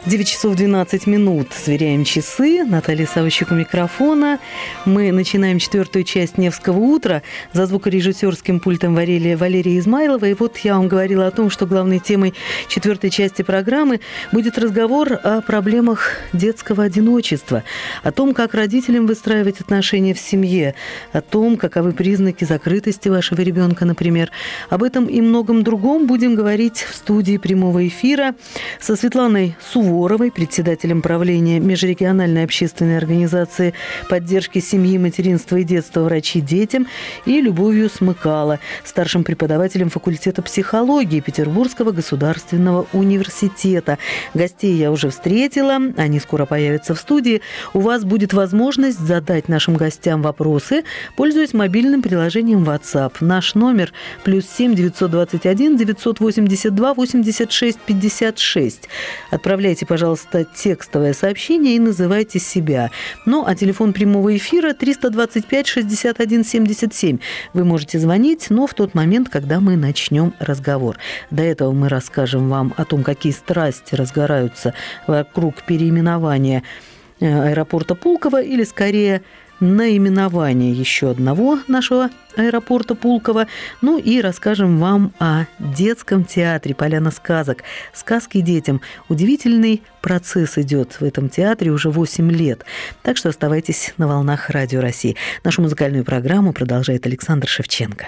9 часов 12 минут. Сверяем часы. Наталья Савощик у микрофона. Мы начинаем четвертую часть «Невского утра». За звукорежиссерским пультом Валерия Измайлова. И вот я вам говорила о том, что главной темой четвертой части программы будет разговор о проблемах детского одиночества, о том, как родителям выстраивать отношения в семье, о том, каковы признаки закрытости вашего ребенка, например. Об этом и многом другом будем говорить в студии прямого эфира со Светланой Суворовой, председателем правления межрегиональной общественной организации поддержки семьи, материнства и детства «Врачи детям», и Любовью Смыкало, старшим преподавателем факультета психологии Петербургского государственного университета. Гостей я уже встретила, они скоро появятся в студии. У вас будет возможность задать нашим гостям вопросы, пользуясь мобильным приложением WhatsApp. Наш номер +7 921 982 86 56. Отправляйте, пожалуйста, текстовое сообщение и называйте себя. Ну, а телефон прямого эфира 325 61 77. Вы можете звонить, но в тот момент, когда мы начнем разговор. До этого мы расскажем вам о том, какие страсти разгораются вокруг переименования аэропорта Пулково, или скорее наименование еще одного нашего аэропорта Пулково. Ну и расскажем вам о детском театре «Поляна сказок». Сказки детям. Удивительный процесс идет в этом театре уже 8 лет. Так что оставайтесь на волнах Радио России. Нашу музыкальную программу продолжает Александр Шевченко.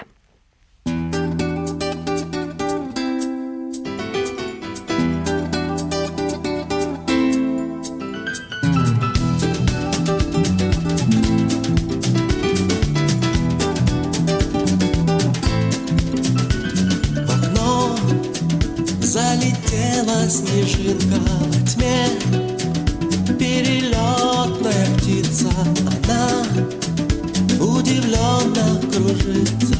Снежинка во тьме, перелетная птица, она удивленно кружится,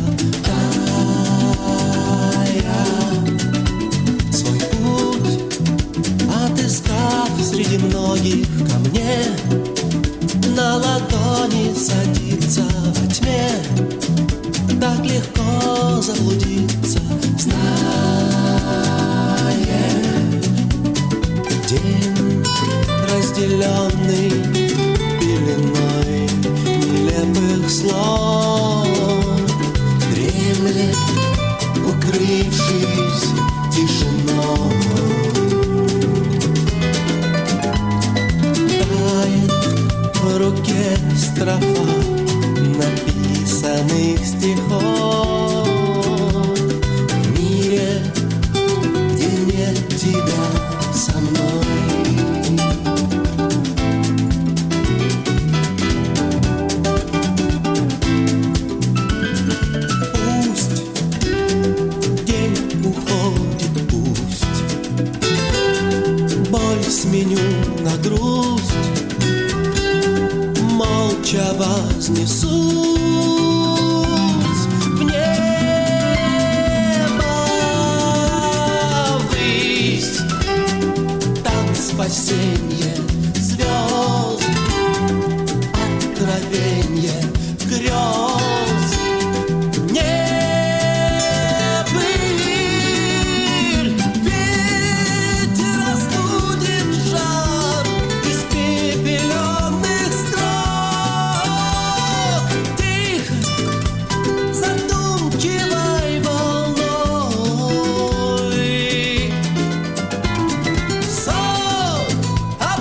свой путь отыскав среди многих камней, на ладони садится во тьме, так легко заблудиться, день, разделенный пеленой нелепых слов, дремлет, укрывшись тишиной. Тает в руке строфа написанных стихов. В мире, где нет тебя со мной. Пусть день уходит, пусть боль сменю на грусть, молча вознесусь в небо ввысь. Спасенье звезд, откровенье грез, не пыль, ветер остудит жар испепеленных строк, тихо, задумчивой волной.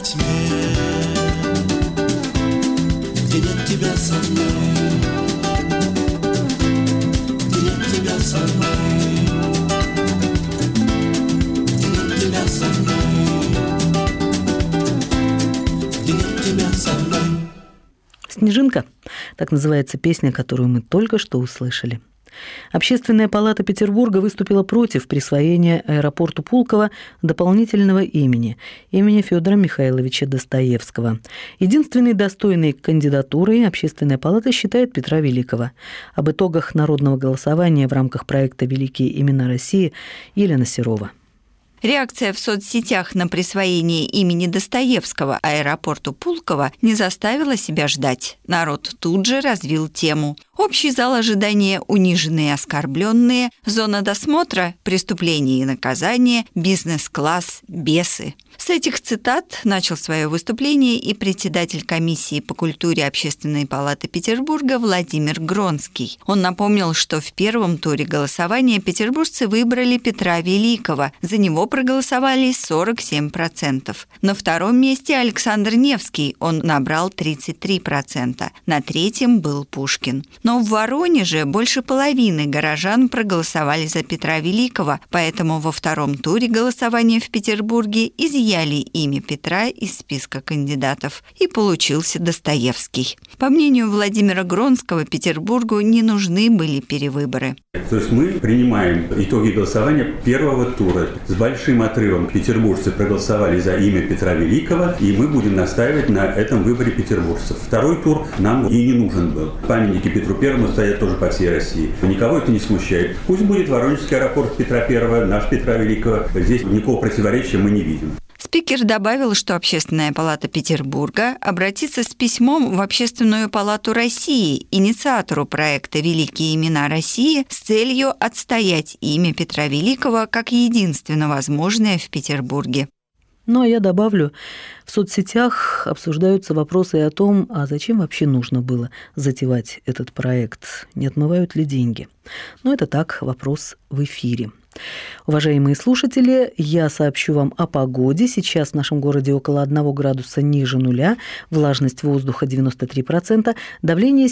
тьме, где нет тебя со мной, где нет тебя со мной, где нет тебя со мной, где нет тебя со мной. «Снежинка» – так называется песня, которую мы только что услышали. Общественная палата Петербурга выступила против присвоения аэропорту Пулково дополнительного имени Федора Михайловича Достоевского. Единственной достойной кандидатурой Общественная палата считает Петра Великого. Об итогах народного голосования в рамках проекта «Великие имена России» Елена Серова. Реакция в соцсетях на присвоение имени Достоевского аэропорту Пулково не заставила себя ждать. Народ тут же развил тему. Общий зал ожидания «Униженные и оскорбленные», зона досмотра «Преступление и наказание», бизнес-класс «Бесы». С этих цитат начал свое выступление и председатель комиссии по культуре Общественной палаты Петербурга Владимир Гронский. Он напомнил, что в первом туре голосования петербуржцы выбрали Петра Великого. За него проголосовали 47%. На втором месте Александр Невский, он набрал 33%. На третьем был Пушкин. Но в Воронеже больше половины горожан проголосовали за Петра Великого, поэтому во втором туре голосования в Петербурге изъяли имя Петра из списка кандидатов, и получился Достоевский. По мнению Владимира Гронского, Петербургу не нужны были перевыборы. То есть мы принимаем итоги голосования первого тура. С большим отрывом петербуржцы проголосовали за имя Петра Великого, и мы будем настаивать на этом выборе петербуржцев. Второй тур нам и не нужен был. Памятники Петру Первому стоят тоже по всей России. Никого это не смущает. Пусть будет Воронежский аэропорт Петра Первого, наш Петра Великого. Здесь никакого противоречия мы не видим. Спикер добавил, что Общественная палата Петербурга обратится с письмом в Общественную палату России, инициатору проекта «Великие имена России», с целью отстоять имя Петра Великого как единственно возможное в Петербурге. Ну, а я добавлю, в соцсетях обсуждаются вопросы о том, а зачем вообще нужно было затевать этот проект, не отмывают ли деньги. Но это так, вопрос в эфире. Уважаемые слушатели, я сообщу вам о погоде. Сейчас в нашем городе около 1 градуса ниже нуля, влажность воздуха 93%, давление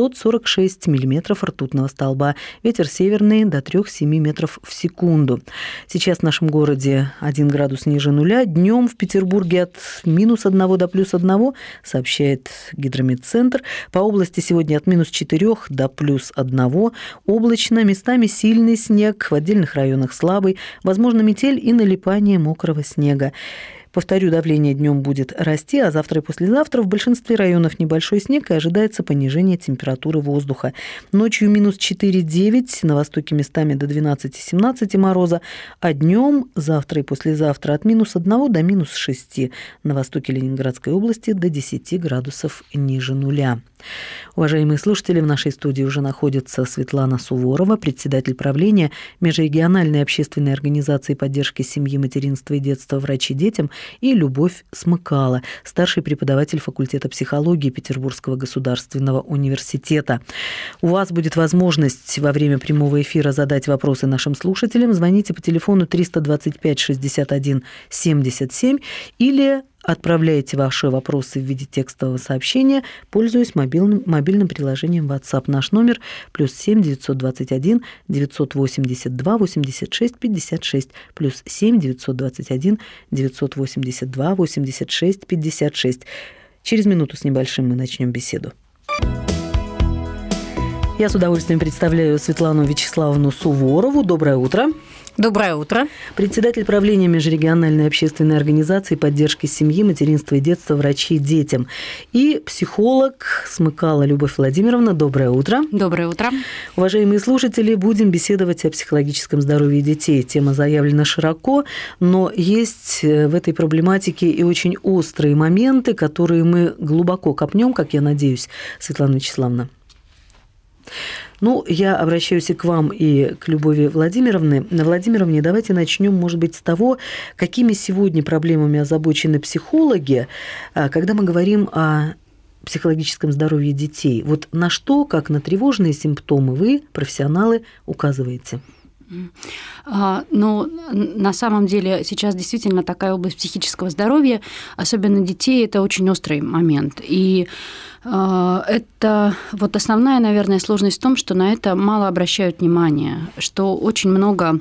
746 миллиметров ртутного столба, ветер северный до 3-7 метров в секунду. Сейчас в нашем городе 1 градус ниже нуля, днем в Петербурге от -1 до +1, сообщает Гидрометцентр. По области сегодня от -4 до +1, облачно, местами сильный снег, в отдельных районах слабый, возможно метель и налипание мокрого снега. Повторю, давление днем будет расти, а завтра и послезавтра в большинстве районов небольшой снег и ожидается понижение температуры воздуха. Ночью -4-9, на востоке местами до 12-17 мороза, а днем завтра и послезавтра от -1 до -6, на востоке Ленинградской области до 10 градусов ниже нуля. Уважаемые слушатели, в нашей студии уже находится Светлана Суворова, председатель правления Межрегиональной общественной организации поддержки семьи, материнства и детства «Врачи детям», и Любовь Смыкало, старший преподаватель факультета психологии Петербургского государственного университета. У вас будет возможность во время прямого эфира задать вопросы нашим слушателям. Звоните по телефону 325 61 77 или отправляйте ваши вопросы в виде текстового сообщения, пользуясь мобильным приложением WhatsApp. Наш номер +7 921 982 86 56, +7 921 982 86 56. Через минуту с небольшим мы начнем беседу. Я с удовольствием представляю Светлану Вячеславовну Суворову. Доброе утро. Доброе утро. Председатель правления Межрегиональной общественной организации поддержки семьи, материнства и детства «Врачи детям». И психолог Смыкало Любовь Владимировна. Доброе утро. Доброе утро. Уважаемые слушатели, будем беседовать о психологическом здоровье детей. Тема заявлена широко, но есть в этой проблематике и очень острые моменты, которые мы глубоко копнем, как я надеюсь, Светлана Вячеславовна. Ну, я обращаюсь и к вам, и к Любови Владимировне. Давайте начнем, может быть, с того, какими сегодня проблемами озабочены психологи, когда мы говорим о психологическом здоровье детей. Вот на что, как на тревожные симптомы, вы, профессионалы, указываете? Ну, на самом деле сейчас действительно такая область психического здоровья, особенно детей, это очень острый момент. И это вот основная, наверное, сложность в том, что на это мало обращают внимание, что очень много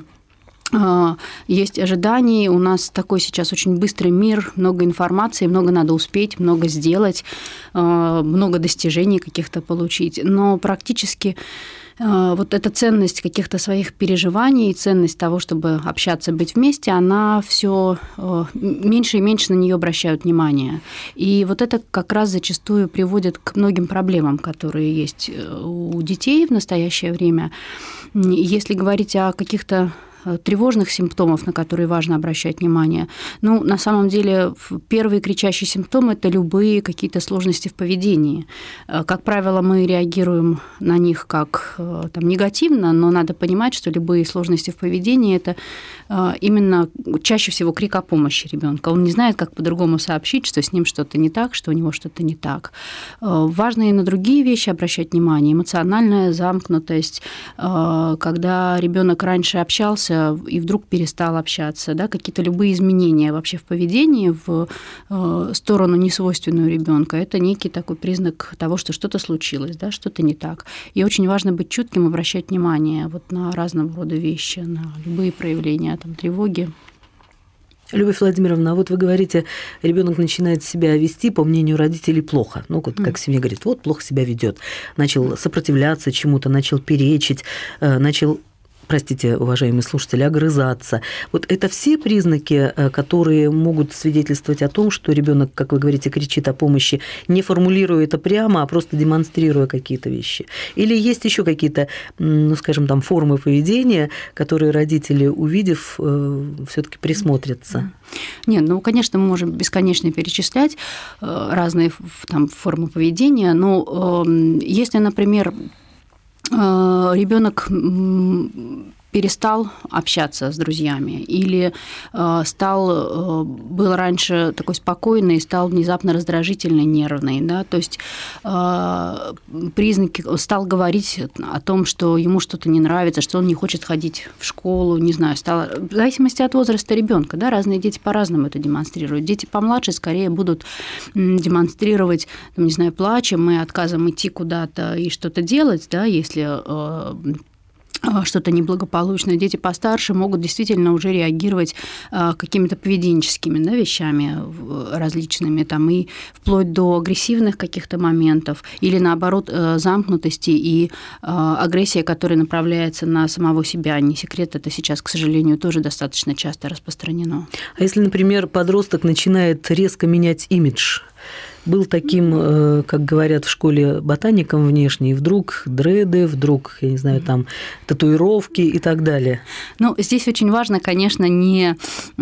есть ожиданий, у нас такой сейчас очень быстрый мир, много информации, много надо успеть, много сделать, много достижений каких-то получить, но практически вот эта ценность каких-то своих переживаний, ценность того, чтобы общаться, быть вместе, она все меньше и меньше на нее обращают внимание. И вот это как раз зачастую приводит к многим проблемам, которые есть у детей в настоящее время. Если говорить о каких-то тревожных симптомов, на которые важно обращать внимание. Ну, на самом деле, первый кричащий симптом – это любые какие-то сложности в поведении. Как правило, мы реагируем на них как там, негативно, но надо понимать, что любые сложности в поведении – это именно чаще всего крик о помощи ребенка. Он не знает, как по-другому сообщить, что с ним что-то не так, что у него что-то не так. Важно и на другие вещи обращать внимание. Эмоциональная замкнутость, когда ребенок раньше общался, и вдруг перестал общаться, да, какие-то любые изменения вообще в поведении в сторону несвойственную ребенка, это некий такой признак того, что что-то случилось, да, что-то не так. И очень важно быть чутким, обращать внимание вот на разного рода вещи, на любые проявления там, тревоги. Любовь Владимировна, а вот вы говорите, ребенок начинает себя вести, по мнению родителей, плохо. Ну, вот как в семье говорит, вот плохо себя ведет, начал сопротивляться чему-то, начал перечить, начал, простите, уважаемые слушатели, огрызаться. Вот это все признаки, которые могут свидетельствовать о том, что ребенок, как вы говорите, кричит о помощи, не формулируя это прямо, а просто демонстрируя какие-то вещи. Или есть еще какие-то, ну, скажем, там, формы поведения, которые родители, увидев, все-таки присмотрятся? Нет, ну, конечно, мы можем бесконечно перечислять разные там, формы поведения, но если, например, ребенок перестал общаться с друзьями или был раньше такой спокойный, стал внезапно раздражительный, нервный, да, то есть признаки, стал говорить о том, что ему что-то не нравится, что он не хочет ходить в школу, не знаю, в зависимости от возраста ребенка, да, разные дети по-разному это демонстрируют. Дети помладше скорее будут демонстрировать, не знаю, плачем и отказом идти куда-то и что-то делать, да, если что-то неблагополучное. Дети постарше могут действительно уже реагировать какими-то поведенческими, да, вещами различными, там, и вплоть до агрессивных каких-то моментов, или наоборот замкнутости и агрессия, которая направляется на самого себя. Не секрет, это сейчас, к сожалению, тоже достаточно часто распространено. А если, например, подросток начинает резко менять имидж, был таким, как говорят в школе, ботаником внешне, и вдруг дреды, вдруг, я не знаю, там, татуировки и так далее. Ну, здесь очень важно, конечно, не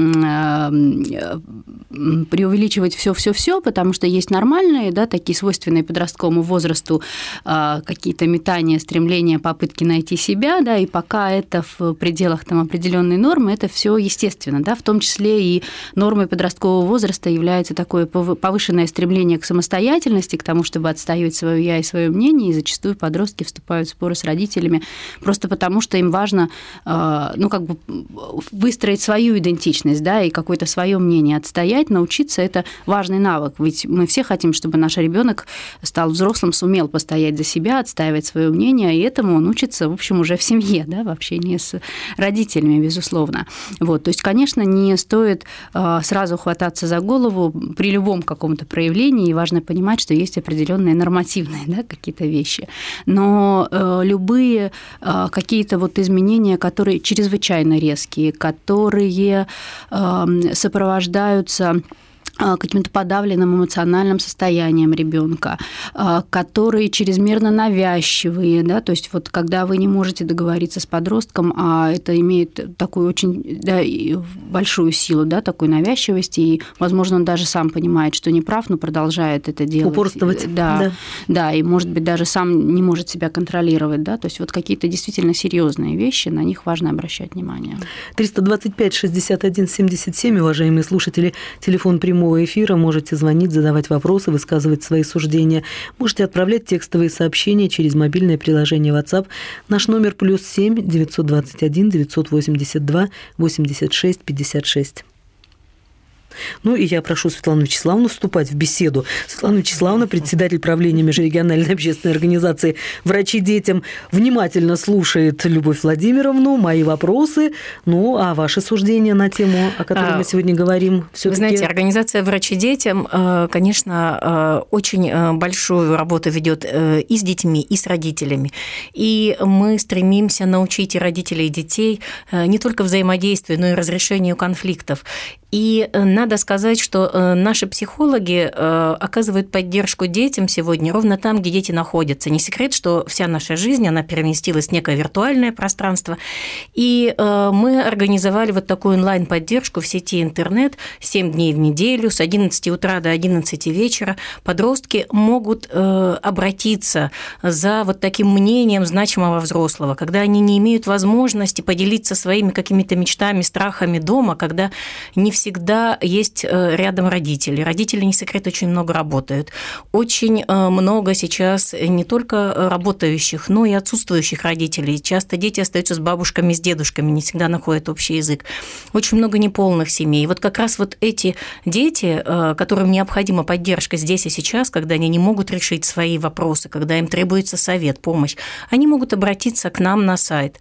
преувеличивать все, потому что есть нормальные, да, такие свойственные подростковому возрасту какие-то метания, стремления, попытки найти себя, да, и пока это в пределах там определенной нормы, это все естественно, да, в том числе и нормой подросткового возраста является такое повышенное стремление к самостоятельности, к тому, чтобы отстаивать свое «я» и свое мнение, и зачастую подростки вступают в споры с родителями просто потому, что им важно, ну, как бы выстроить свою идентичность, да, и какое-то свое мнение отстоять, научиться – это важный навык, ведь мы все хотим, чтобы наш ребенок стал взрослым, сумел постоять за себя, отстаивать свое мнение, и этому он учится, в общем, уже в семье, да, в общении с родителями, безусловно. Вот, то есть, конечно, не стоит сразу хвататься за голову при любом каком-то проявлении, и важно понимать, что есть определенные нормативные, да, какие-то вещи. Но любые какие-то вот изменения, которые чрезвычайно резкие, которые сопровождаются каким-то подавленным эмоциональным состоянием ребенка, которые чрезмерно навязчивые, да, то есть вот когда вы не можете договориться с подростком, а это имеет такую очень, да, большую силу, да, такой навязчивости, и, возможно, он даже сам понимает, что не прав, но продолжает это делать. Упорствовать. Да, и, может быть, даже сам не может себя контролировать, да, то есть вот какие-то действительно серьезные вещи, на них важно обращать внимание. 325-61-77, уважаемые слушатели, телефон прямой прямого эфира можете звонить, задавать вопросы, высказывать свои суждения. Можете отправлять текстовые сообщения через мобильное приложение WhatsApp. Наш номер +7 921 982 86 56. Ну и я прошу Светлану Вячеславовну вступать в беседу. Светлана Вячеславовна, председатель правления межрегиональной общественной организации «Врачи детям», внимательно слушает Любовь Владимировну, мои вопросы, ну а ваши суждения на тему, о которой мы сегодня говорим. Вы знаете, организация «Врачи детям», конечно, очень большую работу ведет и с детьми, и с родителями. И мы стремимся научить и родителей, и детей не только взаимодействию, но и разрешению конфликтов. И надо сказать, что наши психологи оказывают поддержку детям сегодня ровно там, где дети находятся. Не секрет, что вся наша жизнь, она переместилась в некое виртуальное пространство. И мы организовали вот такую онлайн-поддержку в сети интернет 7 дней в неделю, с 11 утра до 11 вечера. Подростки могут обратиться за вот таким мнением значимого взрослого, когда они не имеют возможности поделиться своими какими-то мечтами, страхами дома, когда не всегда есть рядом родители. Родители, не секрет, очень много работают. Очень много сейчас не только работающих, но и отсутствующих родителей. Часто дети остаются с бабушками, с дедушками, не всегда находят общий язык. Очень много неполных семей. И вот как раз вот эти дети, которым необходима поддержка здесь и сейчас, когда они не могут решить свои вопросы, когда им требуется совет, помощь, они могут обратиться к нам на сайт.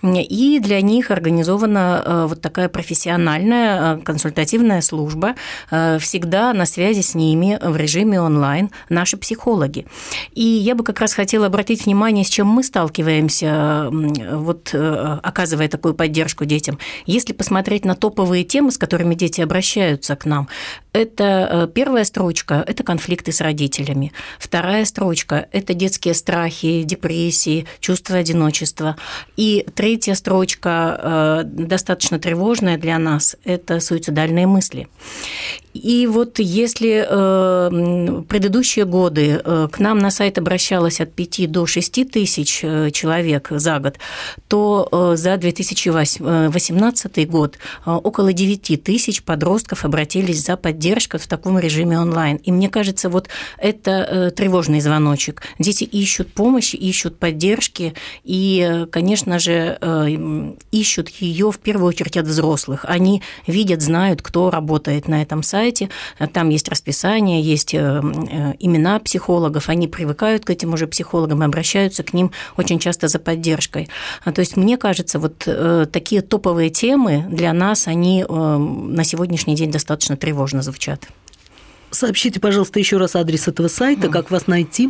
И для них организована вот такая профессиональная консультативная служба, всегда на связи с ними в режиме онлайн наши психологи. И я бы как раз хотела обратить внимание, с чем мы сталкиваемся, вот оказывая такую поддержку детям. Если посмотреть на топовые темы, с которыми дети обращаются к нам, это первая строчка – это конфликты с родителями. Вторая строчка – это детские страхи, депрессии, чувство одиночества. И третья строчка, достаточно тревожная для нас, это суицидальные мысли. И вот если предыдущие годы к нам на сайт обращалось от 5 до 6 тысяч человек за год, то за 2018 год около 9 тысяч подростков обратились за поддержкой в таком режиме онлайн. И мне кажется, вот это тревожный звоночек. Дети ищут помощи, ищут поддержки и, конечно же, ищут ее в первую очередь от взрослых. Они видят, знают, кто работает на этом сайте. Там есть расписание, есть имена психологов, они привыкают к этим уже психологам и обращаются к ним очень часто за поддержкой. То есть, мне кажется, вот такие топовые темы для нас, они на сегодняшний день достаточно тревожно звучат. Сообщите, пожалуйста, еще раз адрес этого сайта, как вас найти.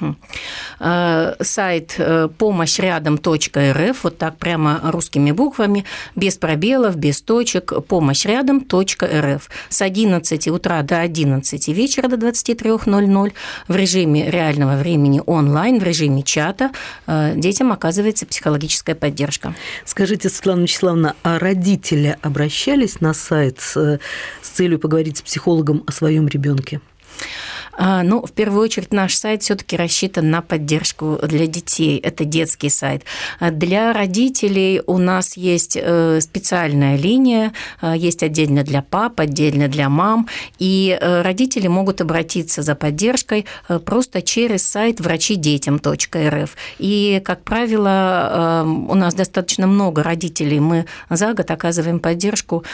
Сайт помощьрядом.рф, вот так прямо русскими буквами, без пробелов, без точек, помощьрядом.рф. С 11 утра до 11 вечера до 23:00 в режиме реального времени онлайн, в режиме чата детям оказывается психологическая поддержка. Скажите, Светлана Вячеславовна, а родители обращались на сайт с целью поговорить с психологом о своем ребенке? Ну, в первую очередь, наш сайт все-таки рассчитан на поддержку для детей. Это детский сайт. Для родителей у нас есть специальная линия, есть отдельно для пап, отдельно для мам, и родители могут обратиться за поддержкой просто через сайт врачидетям.рф. И, как правило, у нас достаточно много родителей. Мы за год оказываем поддержку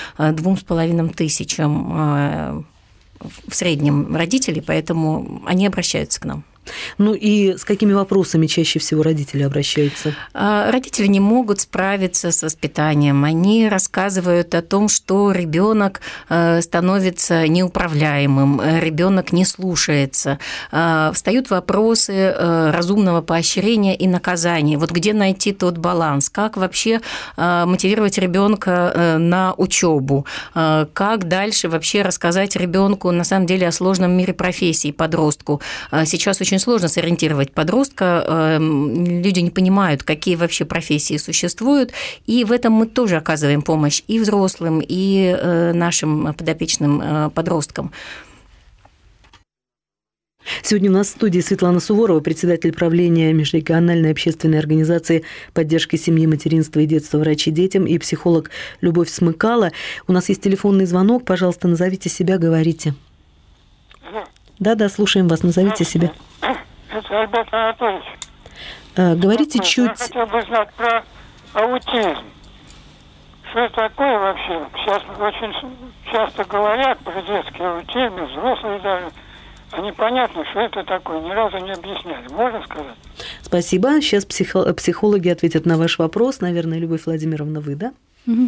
2500 в среднем родителей, поэтому они обращаются к нам. Ну и с какими вопросами чаще всего родители обращаются? Родители не могут справиться с воспитанием. Они рассказывают о том, что ребенок становится неуправляемым, ребенок не слушается. Встают вопросы разумного поощрения и наказания. Вот где найти тот баланс? Как вообще мотивировать ребенка на учебу? Как дальше вообще рассказать ребенку на самом деле о сложном мире профессий подростку? Сейчас очень сложно сориентировать подростка, люди не понимают, какие вообще профессии существуют, и в этом мы тоже оказываем помощь и взрослым, и нашим подопечным подросткам. Сегодня у нас в студии Светлана Суворова, председатель правления межрегиональной общественной организации поддержки семьи, материнства и детства «Врачи детям» и психолог Любовь Смыкало. У нас есть телефонный звонок. Пожалуйста, назовите себя, говорите. Да, слушаем вас, назовите себя. Это Альберт Анатольевич. Говорите чуть... Я хотел бы знать про аутизм. Что это такое вообще? Сейчас очень часто говорят про детский аутизм, и взрослые даже. А непонятно, что это такое, ни разу не объясняли. Можно сказать? Спасибо. Сейчас психологи ответят на ваш вопрос. Наверное, Любовь Владимировна, вы, да?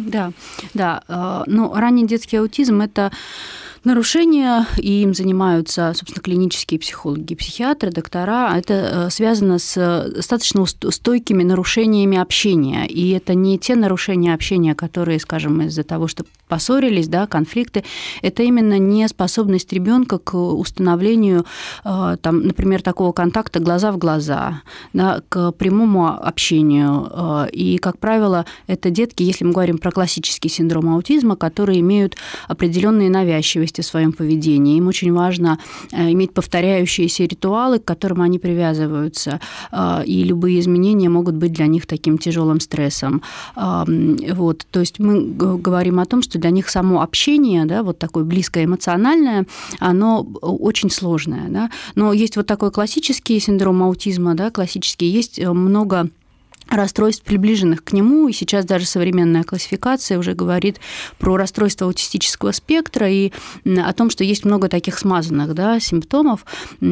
Да. Ну, ранний детский аутизм – это нарушения, и им занимаются, собственно, клинические психологи, психиатры, доктора. Это связано с достаточно стойкими нарушениями общения. И это не те нарушения общения, которые, скажем, из-за того, что поссорились, да, конфликты. Это именно неспособность ребенка к установлению, там, например, такого контакта глаза в глаза, да, к прямому общению. И, как правило, это детки, если мы говорим про классический синдром аутизма, которые имеют определенные навязчивости в своем поведении. Им очень важно иметь повторяющиеся ритуалы, к которым они привязываются, и любые изменения могут быть для них таким тяжелым стрессом. Вот. То есть мы говорим о том, что для них само общение, да, вот такое близкое, эмоциональное, оно очень сложное. Да? Но есть вот такой классический синдром аутизма, да, классический, есть много расстройств, приближенных к нему, и сейчас даже современная классификация уже говорит про расстройство аутистического спектра и о том, что есть много таких смазанных, да, симптомов.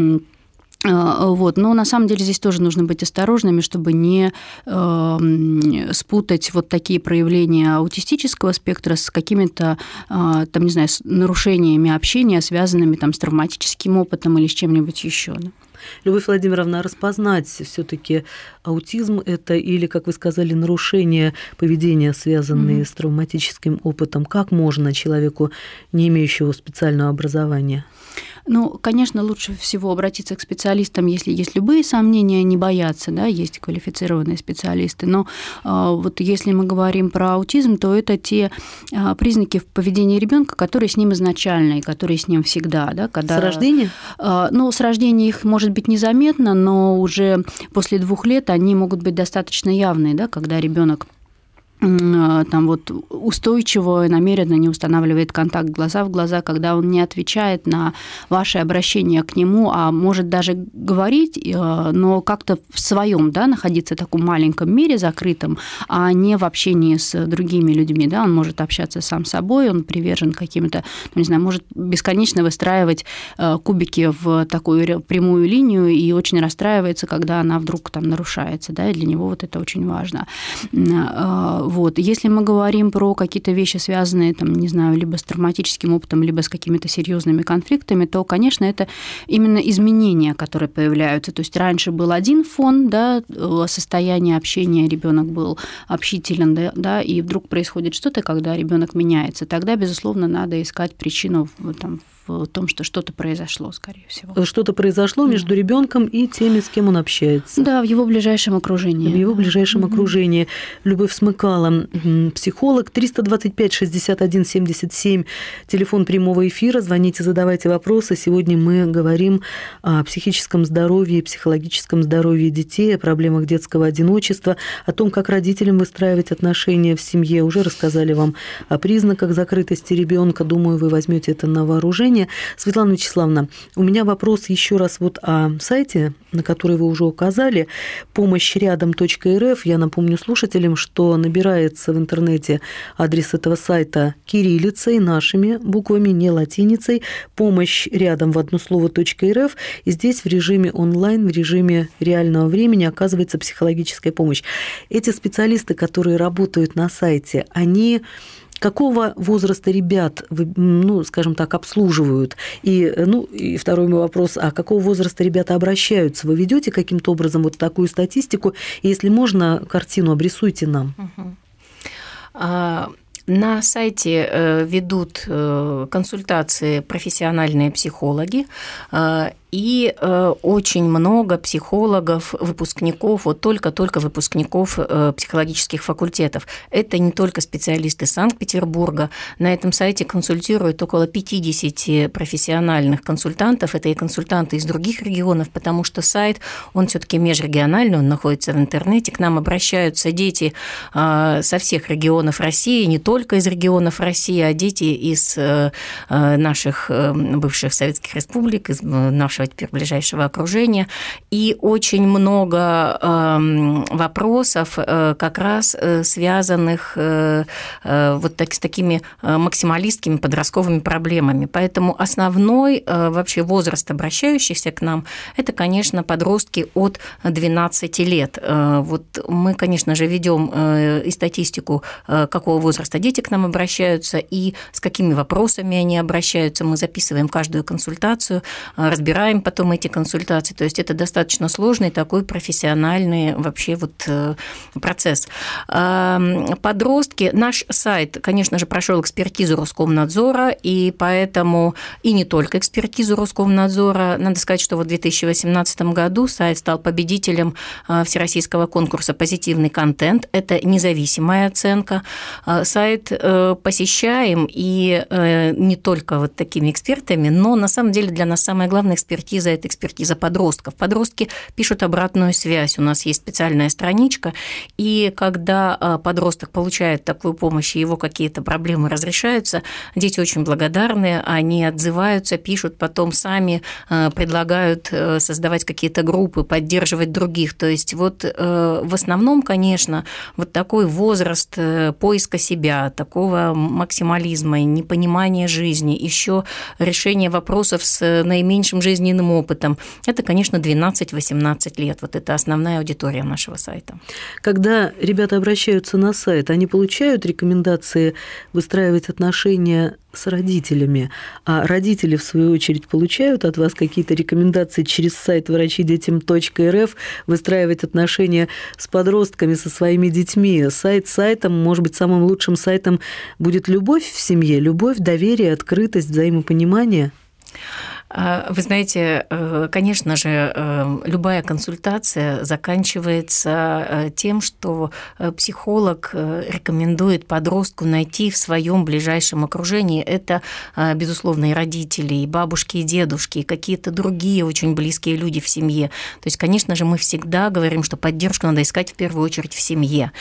Вот. Но на самом деле здесь тоже нужно быть осторожными, чтобы не спутать вот такие проявления аутистического спектра с какими-то, там, не знаю, с нарушениями общения, связанными там, с травматическим опытом или с чем-нибудь еще. Да? Любовь Владимировна, распознать все-таки аутизм – это или, как вы сказали, нарушения поведения, связанные с травматическим опытом. Как можно человеку, не имеющему специального образования? Ну, конечно, лучше всего обратиться к специалистам, если есть любые сомнения, не бояться, да, есть квалифицированные специалисты. Но вот если мы говорим про аутизм, то это те признаки в поведении ребенка, которые с ним изначально и которые с ним всегда. Да, когда... С рождения? Ну, с рождения их может быть незаметно, но уже после 2 лет они могут быть достаточно явные, да, когда ребенок там вот устойчиво и намеренно не устанавливает контакт глаза в глаза, когда он не отвечает на ваши обращения к нему, а может даже говорить, но как-то в своем, да, находиться в таком маленьком мире закрытом, а не в общении с другими людьми, да, он может общаться сам с собой, он привержен каким-то, не знаю, может бесконечно выстраивать кубики в такую прямую линию и очень расстраивается, когда она вдруг там нарушается, да, и для него вот это очень важно. Вот. Если мы говорим про какие-то вещи, связанные, там, не знаю, либо с травматическим опытом, либо с какими-то серьезными конфликтами, то, конечно, это именно изменения, которые появляются. То есть раньше был один фон, да, состояние общения, ребенок был общителен, да, и вдруг происходит что-то, когда ребенок меняется. Тогда, безусловно, надо искать причину там, в том, что что-то произошло, скорее всего. Что-то произошло между ребенком и теми, с кем он общается. Да, в его ближайшем окружении. В его ближайшем окружении. Любовь Смыкало, психолог, 325-61-77, телефон прямого эфира. Звоните, задавайте вопросы. Сегодня мы говорим о психическом здоровье, психологическом здоровье детей, о проблемах детского одиночества, о том, как родителям выстраивать отношения в семье. Уже рассказали вам о признаках закрытости ребенка. Думаю, вы возьмете это на вооружение. Светлана Вячеславовна, у меня вопрос еще раз вот о сайте, на который вы уже указали, помощьрядом.рф. Я напомню слушателям, что набирается в интернете адрес этого сайта кириллицей, нашими буквами, не латиницей, помощьрядом в одно слово .рф. И здесь в режиме онлайн, в режиме реального времени оказывается психологическая помощь. Эти специалисты, которые работают на сайте, они... Какого возраста ребят, ну, скажем так, обслуживают? И второй мой вопрос, а какого возраста ребята обращаются? Вы ведете каким-то образом вот такую статистику? И если можно, картину обрисуйте нам. На сайте ведут консультации профессиональные психологи, и очень много психологов, выпускников, вот только-только выпускников психологических факультетов. Это не только специалисты Санкт-Петербурга. На этом сайте консультируют около 50 профессиональных консультантов. Это и консультанты из других регионов, потому что сайт, он все-таки межрегиональный, он находится в интернете. К нам обращаются дети со всех регионов России, не только из регионов России, а дети из наших бывших советских республик, из нашего теперь ближайшего окружения. И очень много вопросов как раз связанных вот с такими максималистскими подростковыми проблемами. Поэтому основной вообще возраст обращающихся к нам – это, конечно, подростки от 12 лет. Вот мы, конечно же, ведем и статистику, какого возраста дети к нам обращаются и с какими вопросами они обращаются. Мы записываем каждую консультацию, разбираем потом эти консультации. То есть это достаточно сложный такой профессиональный вообще вот процесс. Подростки, наш сайт, конечно же, прошел экспертизу Роскомнадзора, и поэтому и не только экспертизу Роскомнадзора. Надо сказать, что в 2018 году сайт стал победителем всероссийского конкурса «Позитивный контент». Это независимая оценка. Сайт посещаем, и не только вот такими экспертами, но на самом деле для нас самая главная экспертиза – это экспертиза подростков. Подростки пишут обратную связь. У нас есть специальная страничка, и когда подросток получает такую помощь, и его какие-то проблемы разрешаются, дети очень благодарны, они отзываются, пишут, потом сами предлагают создавать какие-то группы, поддерживать других. То есть вот в основном, конечно, вот такой возраст поиска себя, такого максимализма, непонимания жизни, еще решение вопросов с наименьшим жизненным опытом, это, конечно, 12-18 лет. Вот это основная аудитория нашего сайта. Когда ребята обращаются на сайт, они получают рекомендации выстраивать отношения с родителями, а родители, в свою очередь, получают от вас какие-то рекомендации через сайт врачидетям.рф выстраивать отношения с подростками, со своими детьми. Сайт сайтом, может быть, самым лучшим сайтом будет любовь в семье, любовь, доверие, открытость, взаимопонимание? Вы знаете, конечно же, любая консультация заканчивается тем, что психолог рекомендует подростку найти в своем ближайшем окружении. Это, безусловно, и родители, и бабушки, и дедушки, и какие-то другие очень близкие люди в семье. То есть, конечно же, мы всегда говорим, что поддержку надо искать в первую очередь в семье.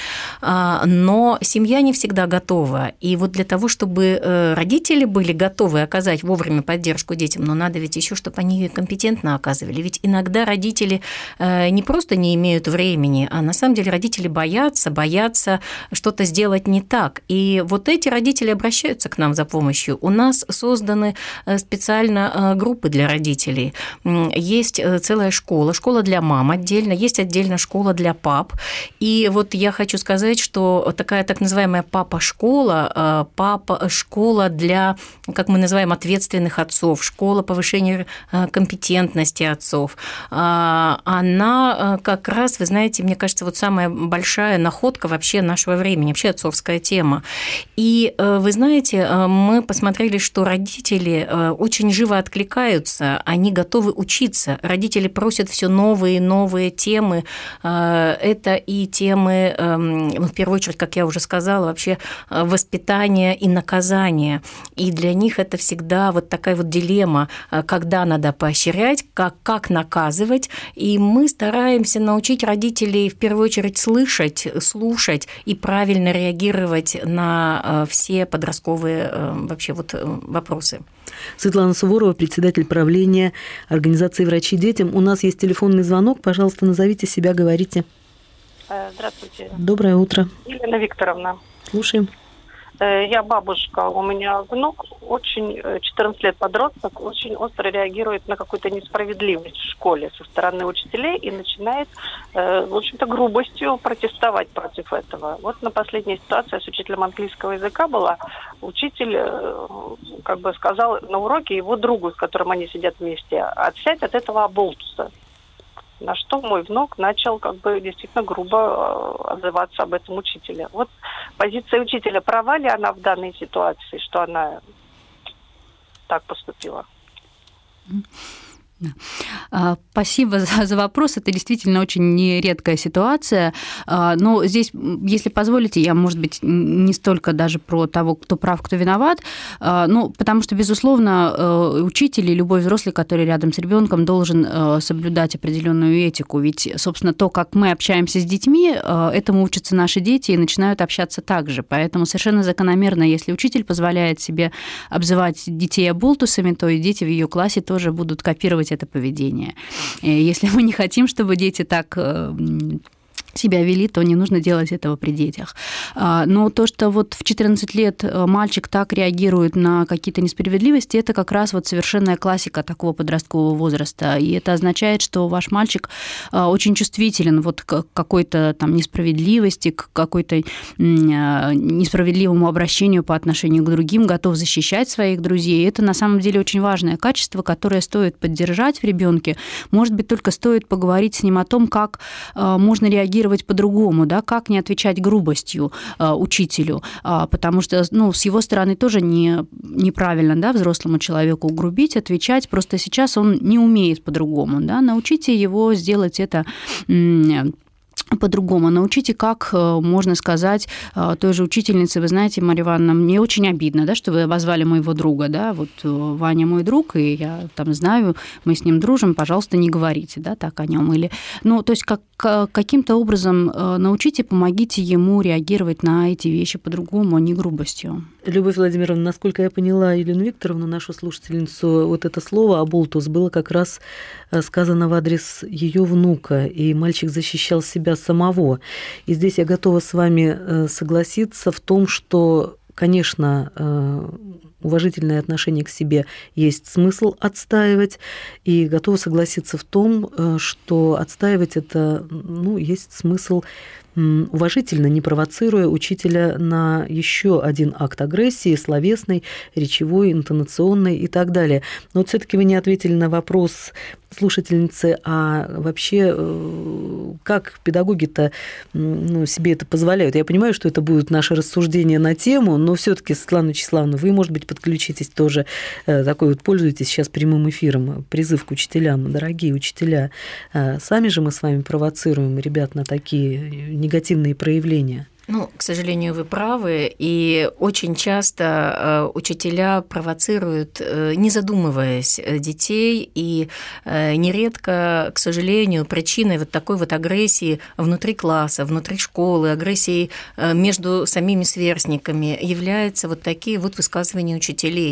Но семья не всегда готова. И вот для того, чтобы родители были готовы оказать вовремя поддержку детям, но надо ведь еще, чтобы они компетентно оказывали. Ведь иногда родители не просто не имеют времени, а на самом деле родители боятся что-то сделать не так. И вот эти родители обращаются к нам за помощью. У нас созданы специально группы для родителей. Есть целая школа для мам отдельно, есть отдельно школа для пап. И вот я хочу сказать, что такая так называемая папа-школа для, как мы называем, ответственных отцов, школа повышения компетентности отцов, она как раз, вы знаете, мне кажется, вот самая большая находка вообще нашего времени, вообще отцовская тема. И вы знаете, мы посмотрели, что родители очень живо откликаются, они готовы учиться, родители просят все новые и новые темы. Это и темы, в первую очередь, как я уже сказала, вообще воспитание и наказание. И для них это всегда вот такая вот дилемма, когда надо поощрять, как наказывать. И мы стараемся научить родителей в первую очередь слышать, слушать и правильно реагировать на все подростковые вообще вот вопросы. Светлана Суворова, председатель правления организации «Врачи детям». У нас есть телефонный звонок. Пожалуйста, назовите себя, говорите. Здравствуйте. Доброе утро. Елена Викторовна. Слушаем. Я бабушка, у меня внук, 14 лет подросток, очень остро реагирует на какую-то несправедливость в школе со стороны учителей и начинает, в общем-то, грубостью протестовать против этого. Вот на последней ситуации с учителем английского языка была, учитель как бы сказал на уроке его другу, с которым они сидят вместе: отсядь от этого оболтуса. На что мой внук начал как бы действительно грубо отзываться об этом учителе. Вот позиция учителя, права ли она в данной ситуации, что она так поступила? Спасибо за вопрос. Это действительно очень нередкая ситуация. Но здесь, если позволите, я, может быть, не столько даже про того, кто прав, кто виноват, потому что, безусловно, учитель и любой взрослый, который рядом с ребенком, должен соблюдать определенную этику. Ведь, собственно, то, как мы общаемся с детьми, этому учатся наши дети и начинают общаться так же. Поэтому совершенно закономерно, если учитель позволяет себе обзывать детей оболтусами, то и дети в ее классе тоже будут копировать это поведение. Если мы не хотим, чтобы дети так себя вели, то не нужно делать этого при детях. Но то, что вот в 14 лет мальчик так реагирует на какие-то несправедливости, это как раз вот совершенная классика такого подросткового возраста. И это означает, что ваш мальчик очень чувствителен вот к какой-то там несправедливости, к какой-то несправедливому обращению по отношению к другим, готов защищать своих друзей. И это на самом деле очень важное качество, которое стоит поддержать в ребенке. Может быть, только стоит поговорить с ним о том, как можно реагировать по-другому, да, как не отвечать грубостью учителю, потому что, с его стороны тоже неправильно, да, взрослому человеку грубить, отвечать, просто сейчас он не умеет по-другому, да, научите его сделать это по-другому. Научите, как можно сказать той же учительнице: вы знаете, Марья Ивановна, мне очень обидно, да, что вы обозвали моего друга, да, вот Ваня мой друг, и я там знаю, мы с ним дружим, пожалуйста, не говорите, да, так о нем. Или, то есть каким-то образом научите, помогите ему реагировать на эти вещи по-другому, а не грубостью. Любовь Владимировна, насколько я поняла Елену Викторовну, нашу слушательницу, вот это слово «оболтус» было как раз сказано в адрес ее внука, и мальчик защищал себя самого. И здесь я готова с вами согласиться в том, что, конечно, уважительное отношение к себе есть смысл отстаивать, и готова согласиться в том, что отстаивать это, есть смысл уважительно, не провоцируя учителя на еще один акт агрессии, словесной, речевой, интонационной и так далее. Но вот все-таки вы не ответили на вопрос слушательницы, а вообще как педагоги-то себе это позволяют? Я понимаю, что это будет наше рассуждение на тему, но все-таки, Светлана Вячеславовна, вы, может быть, подключитесь тоже, такой вот пользуетесь сейчас прямым эфиром, призыв к учителям, дорогие учителя, сами же мы с вами провоцируем ребят на такие негативные проявления. К сожалению, вы правы, и очень часто учителя провоцируют, не задумываясь, детей, и нередко, к сожалению, причиной вот такой вот агрессии внутри класса, внутри школы, агрессии между самими сверстниками являются вот такие вот высказывания учителей.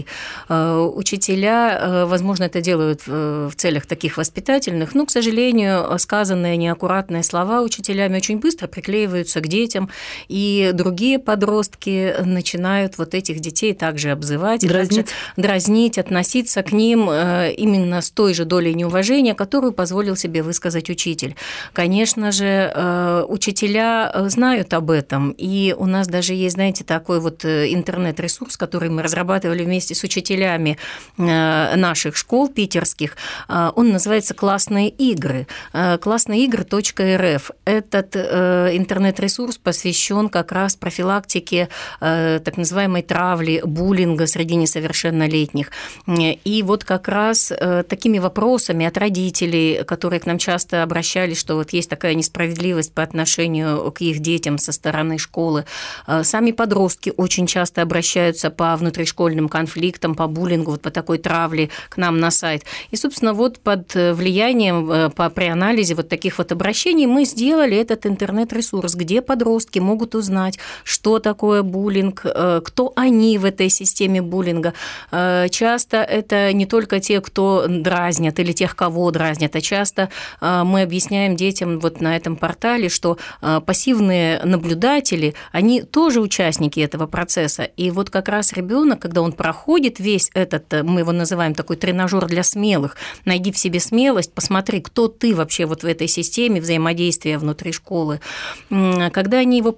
Учителя, возможно, это делают в целях таких воспитательных, но, к сожалению, сказанные неаккуратные слова учителями очень быстро приклеиваются к детям, и другие подростки начинают вот этих детей также обзывать, дразнить, относиться к ним именно с той же долей неуважения, которую позволил себе высказать учитель. Конечно же, учителя знают об этом, и у нас даже есть, знаете, такой вот интернет-ресурс, который мы разрабатывали вместе с учителями наших школ питерских. Он называется «Классные игры». классныеигры.рф. Этот интернет-ресурс посвящен как раз профилактике так называемой травли, буллинга среди несовершеннолетних. И вот как раз такими вопросами от родителей, которые к нам часто обращались, что вот есть такая несправедливость по отношению к их детям со стороны школы. Сами подростки очень часто обращаются по внутришкольным конфликтам, по буллингу, вот по такой травле к нам на сайт. И, собственно, вот под влиянием, при анализе вот таких вот обращений мы сделали этот интернет-ресурс, где подростки могут узнать, что такое буллинг, кто они в этой системе буллинга. Часто это не только те, кто дразнят, или тех, кого дразнят, а часто мы объясняем детям вот на этом портале, что пассивные наблюдатели, они тоже участники этого процесса. И вот как раз ребенок, когда он проходит весь этот, мы его называем такой тренажер для смелых, найди в себе смелость, посмотри, кто ты вообще вот в этой системе взаимодействия внутри школы. Когда они его проходят,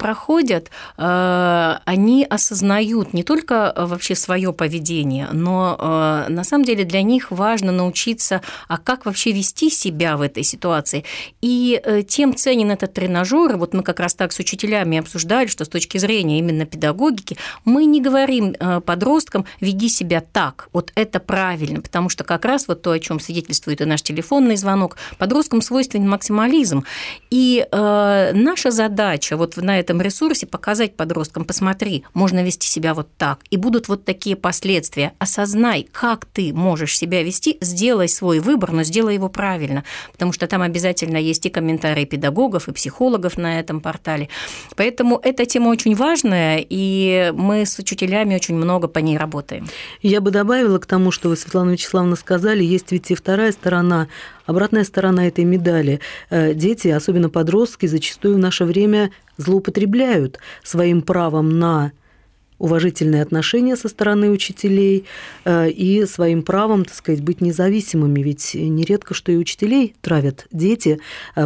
проходят, они осознают не только вообще свое поведение, но на самом деле для них важно научиться, а как вообще вести себя в этой ситуации. И тем ценен этот тренажер. Вот мы как раз так с учителями обсуждали, что с точки зрения именно педагогики мы не говорим подросткам «веди себя так», вот это правильно, потому что как раз вот то, о чем свидетельствует и наш телефонный звонок, подросткам свойственен максимализм. И наша задача вот на этом ресурсе показать подросткам: посмотри, можно вести себя вот так, и будут вот такие последствия. Осознай, как ты можешь себя вести, сделай свой выбор, но сделай его правильно, потому что там обязательно есть и комментарии педагогов, и психологов на этом портале. Поэтому эта тема очень важная, и мы с учителями очень много по ней работаем. Я бы добавила к тому, что вы, Светлана Вячеславовна, сказали, есть ведь и вторая сторона, обратная сторона этой медали. Дети, особенно подростки, зачастую в наше время злоупотребляют своим правом на уважительные отношения со стороны учителей и своим правом, так сказать, быть независимыми. Ведь нередко, что и учителей травят дети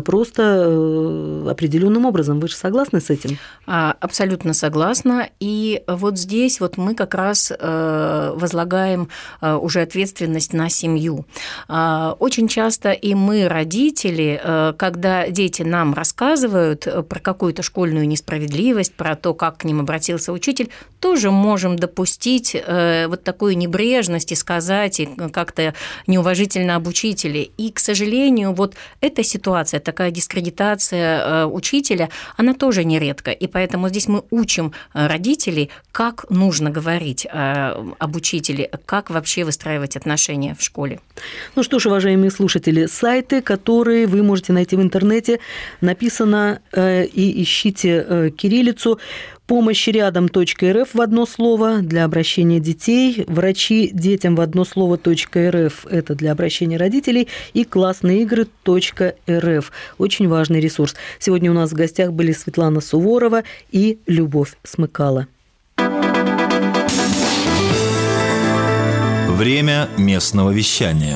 просто определенным образом. Вы же согласны с этим? Абсолютно согласна. И вот здесь вот мы как раз возлагаем уже ответственность на семью. Очень часто и мы, родители, когда дети нам рассказывают про какую-то школьную несправедливость, про то, как к ним обратился учитель, тоже можем допустить вот такую небрежность и сказать, и как-то неуважительно об учителе. И, к сожалению, вот эта ситуация, такая дискредитация учителя, она тоже нередко. И поэтому здесь мы учим родителей, как нужно говорить об учителе, как вообще выстраивать отношения в школе. Ну что ж, уважаемые слушатели, сайты, которые вы можете найти в интернете, написано, и ищите кириллицу, помощьрядом.рф в одно слово для обращения детей, врачи детям в одно слово .рф, это для обращения родителей, и классныеигры.рф. Очень важный ресурс. Сегодня у нас в гостях были Светлана Суворова и Любовь Смыкало. Время местного вещания.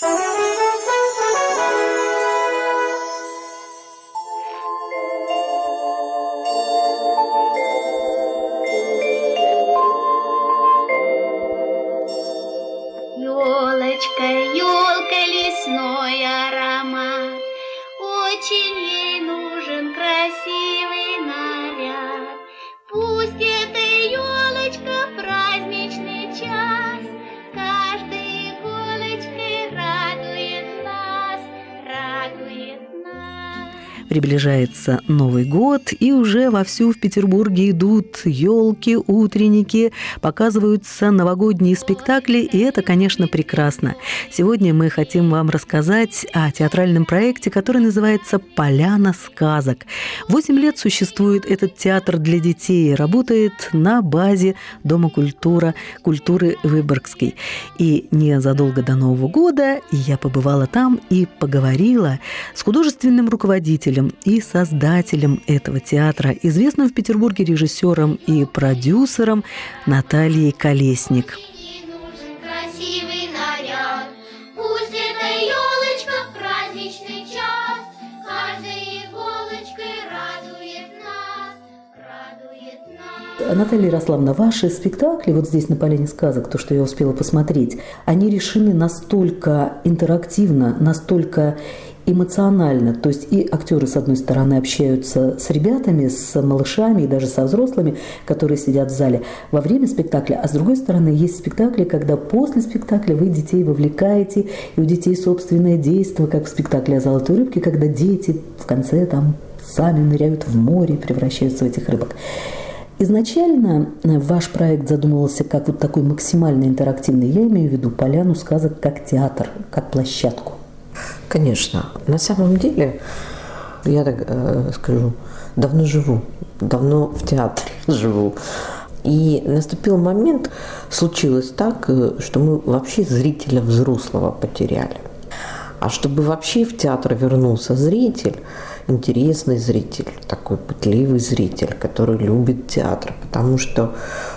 Приближается Новый год, и уже вовсю в Петербурге идут елки, утренники, показываются новогодние спектакли, и это, конечно, прекрасно. Сегодня мы хотим вам рассказать о театральном проекте, который называется «Поляна сказок». 8 лет существует этот театр для детей, работает на базе Дома культуры Выборгской. И незадолго до Нового года я побывала там и поговорила с художественным руководителем и создателем этого театра, известным в Петербурге режиссером и продюсером Натальей Колесник. Красивый наряд, пусть это елочка в праздничный час, каждой иголочкой радует нас. Наталья Ярославовна, ваши спектакли вот здесь на «Поляне сказок», то, что я успела посмотреть, они решены настолько интерактивно, настолько эмоционально, то есть и актеры, с одной стороны, общаются с ребятами, с малышами и даже со взрослыми, которые сидят в зале во время спектакля, а с другой стороны, есть спектакли, когда после спектакля вы детей вовлекаете, и у детей собственное действие, как в спектакле о «Золотой рыбке», когда дети в конце там сами ныряют в море и превращаются в этих рыбок. Изначально ваш проект задумывался как вот такой максимально интерактивный, я имею в виду «Поляну сказок» как театр, как площадку. Конечно. На самом деле, я так скажу, давно живу, давно в театре живу. И наступил момент, случилось так, что мы вообще зрителя взрослого потеряли. А чтобы вообще в театр вернулся зритель, интересный зритель, такой пытливый зритель, который любит театр, потому что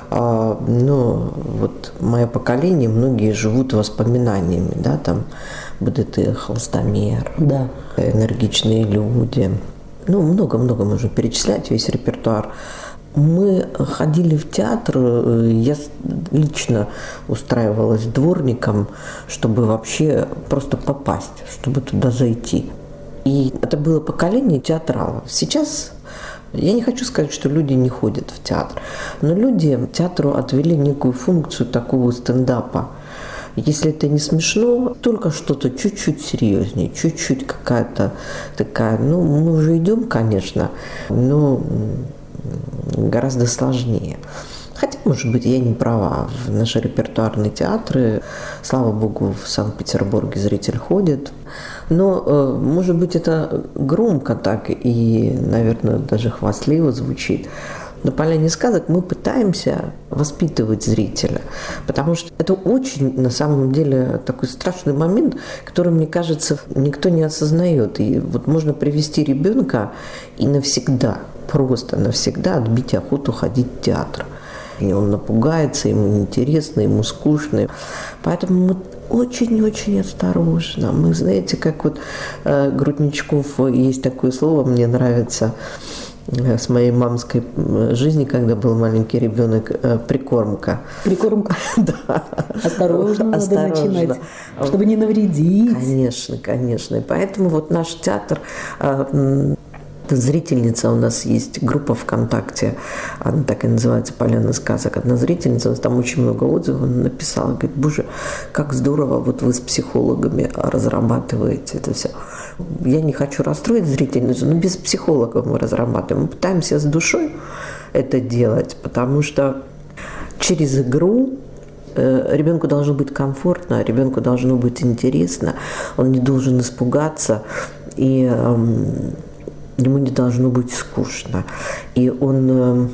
вот мое поколение, многие живут воспоминаниями, да, там БДТ, Холстомер, да, энергичные люди. много-много можно перечислять, весь репертуар. Мы ходили в театр, я лично устраивалась дворником, чтобы вообще просто попасть, чтобы туда зайти. И это было поколение театралов. Сейчас я не хочу сказать, что люди не ходят в театр, но люди театру отвели некую функцию такого стендапа. Если это не смешно, только что-то чуть-чуть серьезнее, чуть-чуть какая-то такая, мы уже идем, конечно, но гораздо сложнее. Хотя, может быть, я не права. В наши репертуарные театры, слава богу, в Санкт-Петербурге зритель ходит. Но, может быть, это громко так и, наверное, даже хвастливо звучит. На «Поляне сказок» мы пытаемся воспитывать зрителя, потому что это очень, на самом деле, такой страшный момент, который, мне кажется, никто не осознает. И вот можно привести ребенка и навсегда, просто навсегда отбить охоту ходить в театр. И он напугается, ему неинтересно, ему скучно. Поэтому мы очень-очень осторожно. Мы, знаете, как вот Грудничков, есть такое слово, мне нравится, с моей мамской жизни, когда был маленький ребенок, прикормка. Прикормка? Да. Осторожно надо начинать, чтобы не навредить. Конечно, конечно. И поэтому вот наш театр... Зрительница у нас есть, группа ВКонтакте, она так и называется «Поляна сказок». Одна зрительница, там очень много отзывов, она написала, говорит: боже, как здорово, вот вы с психологами разрабатываете это все. Я не хочу расстроить зрительницу, но без психологов мы разрабатываем. Мы пытаемся с душой это делать, потому что через игру ребенку должно быть комфортно, ребенку должно быть интересно, он не должен испугаться, и ему не должно быть скучно. И он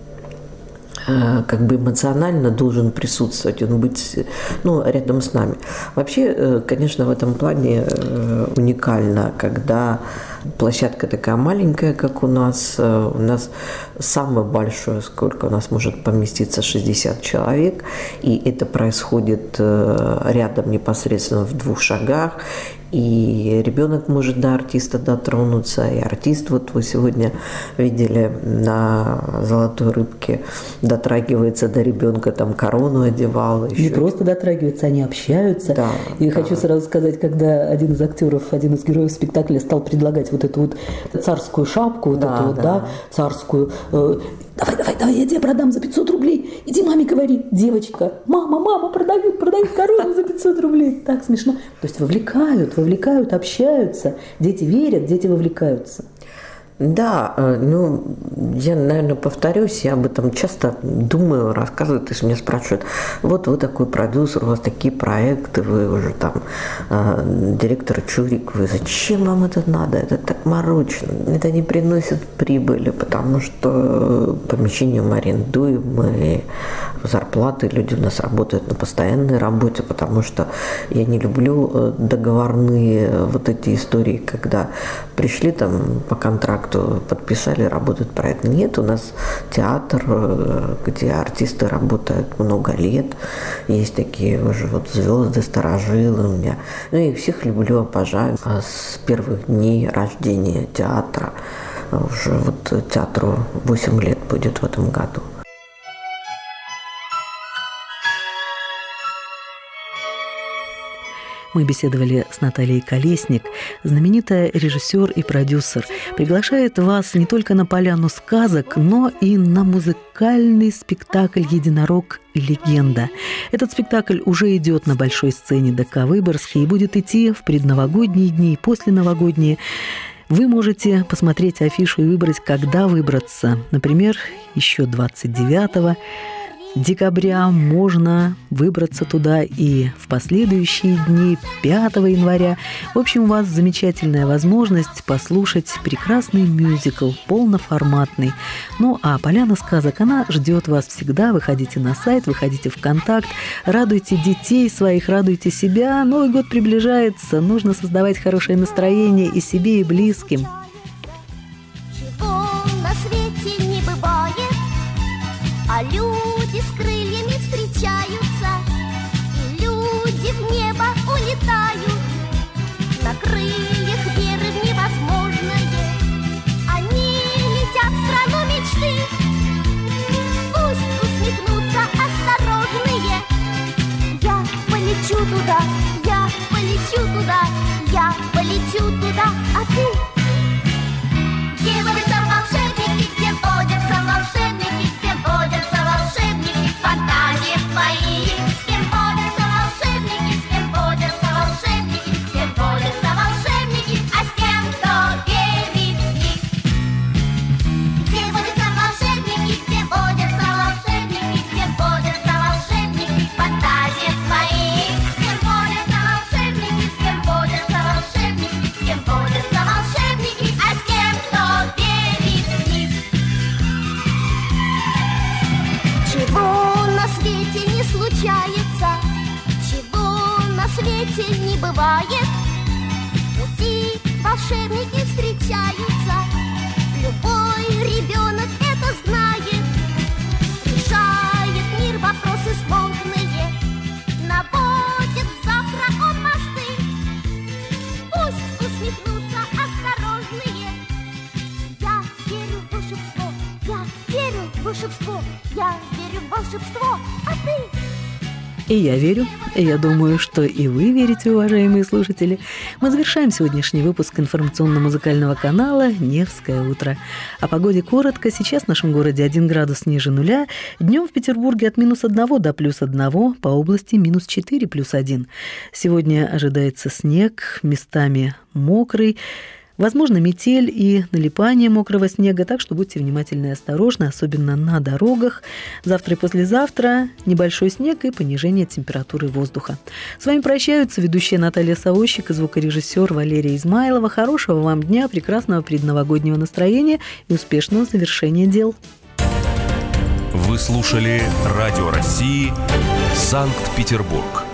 как бы эмоционально должен присутствовать, он быть рядом с нами. Вообще, конечно, в этом плане уникально, когда площадка такая маленькая, как у нас самое большое, сколько у нас может поместиться, 60 человек, и это происходит рядом непосредственно в 2 шагах, и ребенок может до артиста дотронуться, и артист, вот вы сегодня видели на «Золотой рыбке», дотрагивается до ребенка, там корону одевал. Не просто дотрагиваются, они общаются. Да, и хочу сразу сказать, когда один из актеров, один из героев спектакля стал предлагать вот эту вот царскую шапку, царскую, давай, я тебе продам за 500 рублей. Иди маме говори, девочка, мама, продают корону за 500 рублей. Так смешно. То есть вовлекают, общаются. Дети верят, дети вовлекаются. Да, я, наверное, повторюсь, я об этом часто думаю, рассказываю, то есть меня спрашивают: вот вы такой продюсер, у вас такие проекты, вы уже там директор Чурик, вы зачем вам это надо, это так морочно, это не приносит прибыли, потому что помещение мы арендуем, и зарплаты, люди у нас работают на постоянной работе, потому что я не люблю договорные вот эти истории, когда пришли там по контракту, подписали, работают проект. Нет, у нас театр, где артисты работают много лет. Есть такие уже вот звезды, старожилы у меня. Я их всех люблю, обожаю. С первых дней рождения театра. Уже вот театру 8 лет будет в этом году. Мы беседовали с Натальей Колесник, знаменитая режиссер и продюсер. Приглашает вас не только на «Поляну сказок», но и на музыкальный спектакль «Единорог. Легенда». Этот спектакль уже идет на большой сцене ДК Выборгской и будет идти в предновогодние дни и посленовогодние. Вы можете посмотреть афишу и выбрать, когда выбраться. Например, еще 29 декабря можно выбраться туда и в последующие дни, 5 января. В общем, у вас замечательная возможность послушать прекрасный мюзикл, полноформатный. А «Поляна сказок», она ждет вас всегда. Выходите на сайт, выходите в контакт, радуйте детей своих, радуйте себя. Новый год приближается, нужно создавать хорошее настроение и себе, и близким. Чего на свете не бывает, а люди с крыльями встречаются, и люди в небо улетают на крыльях веры в невозможное, я полечу туда, я полечу туда, а ты? Где водятся волшебники, где водятся волшебники, где водятся волшебники, фантазии твои. С кем водятся волшебники, с кем водятся волшебники, с кем водятся волшебники, а с тем, кто верит в них. Где водятся волшебники, где водятся волшебники, где водятся волшебники, фантазии твои. С кем водятся волшебники, с кем водятся волшебники, с кем водятся волшебники, а с тем, кто верит в них. Чего на свете не случается, чего на свете не бывает, в пути волшебники встречаются, любой ребенок это знает. Решает мир вопросы сложные, наводит завтра он мосты. Пусть усмехнутся осторожные. Я верю в волшебство, я верю в волшебство, я верю в волшебство, а ты? И я верю, и я думаю, что и вы верите, уважаемые слушатели. Мы завершаем сегодняшний выпуск информационно-музыкального канала «Невское утро». О погоде коротко. Сейчас в нашем городе 1 градус ниже нуля. Днем в Петербурге от -1 до +1, по области -4 +1. Сегодня ожидается снег, местами мокрый. Возможно, метель и налипание мокрого снега, так что будьте внимательны и осторожны, особенно на дорогах. Завтра и послезавтра небольшой снег и понижение температуры воздуха. С вами прощаются ведущая Наталья Савощик и звукорежиссер Валерия Измайлова. Хорошего вам дня, прекрасного предновогоднего настроения и успешного завершения дел. Вы слушали Радио России, Санкт-Петербург.